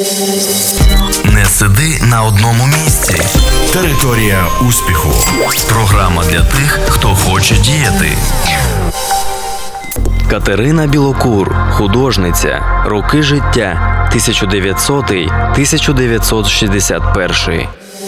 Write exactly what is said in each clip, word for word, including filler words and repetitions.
Не сиди на одному місці. Територія успіху. Програма для тих, хто хоче діяти. Катерина Білокур, художниця, роки життя тисяча дев'ятсотий - тисяча дев'ятсот шістдесят перший.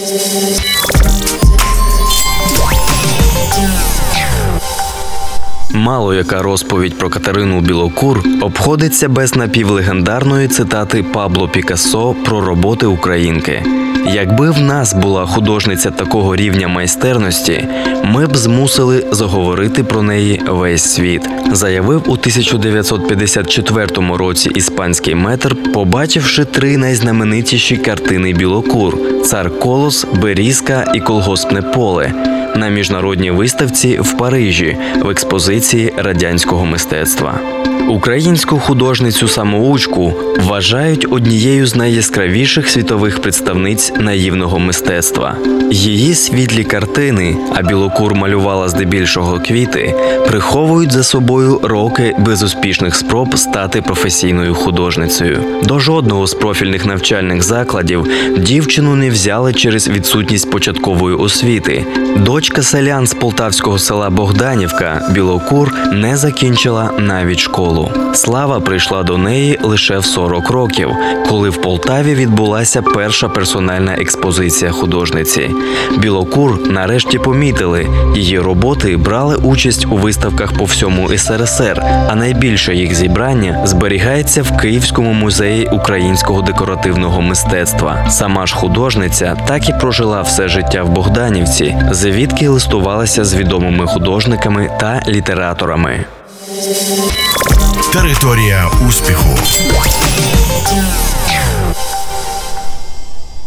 Мало яка розповідь про Катерину Білокур обходиться без напівлегендарної цитати Пабло Пікассо про роботи українки. «Якби в нас була художниця такого рівня майстерності, ми б змусили заговорити про неї весь світ», заявив у тисяча дев'ятсот п'ятдесят четвертому році іспанський метр, побачивши три найзнаменитіші картини Білокур – «Цар Колос», «Берізка» і «Колгоспне поле» на міжнародній виставці в Парижі в експозиції радянського мистецтва. Українську художницю-самоучку вважають однією з найяскравіших світових представниць наївного мистецтва. Її світлі картини, а Білокур малювала здебільшого квіти, приховують за собою роки безуспішних спроб стати професійною художницею. До жодного з профільних навчальних закладів дівчину не взяли через відсутність початкової освіти. Дочка селян з полтавського села Богданівка, Білокур, не закінчила навіть школу. Слава прийшла до неї лише в сорок років, коли в Полтаві відбулася перша персональна експозиція художниці. Білокур нарешті помітили, її роботи брали участь у виставках по всьому ес ер ес ер, а найбільше їх зібрання зберігається в Київському музеї українського декоративного мистецтва. Сама ж художниця так і прожила все життя в Богданівці, звідки листувалася з відомими художниками та літераторами. Територія успіху.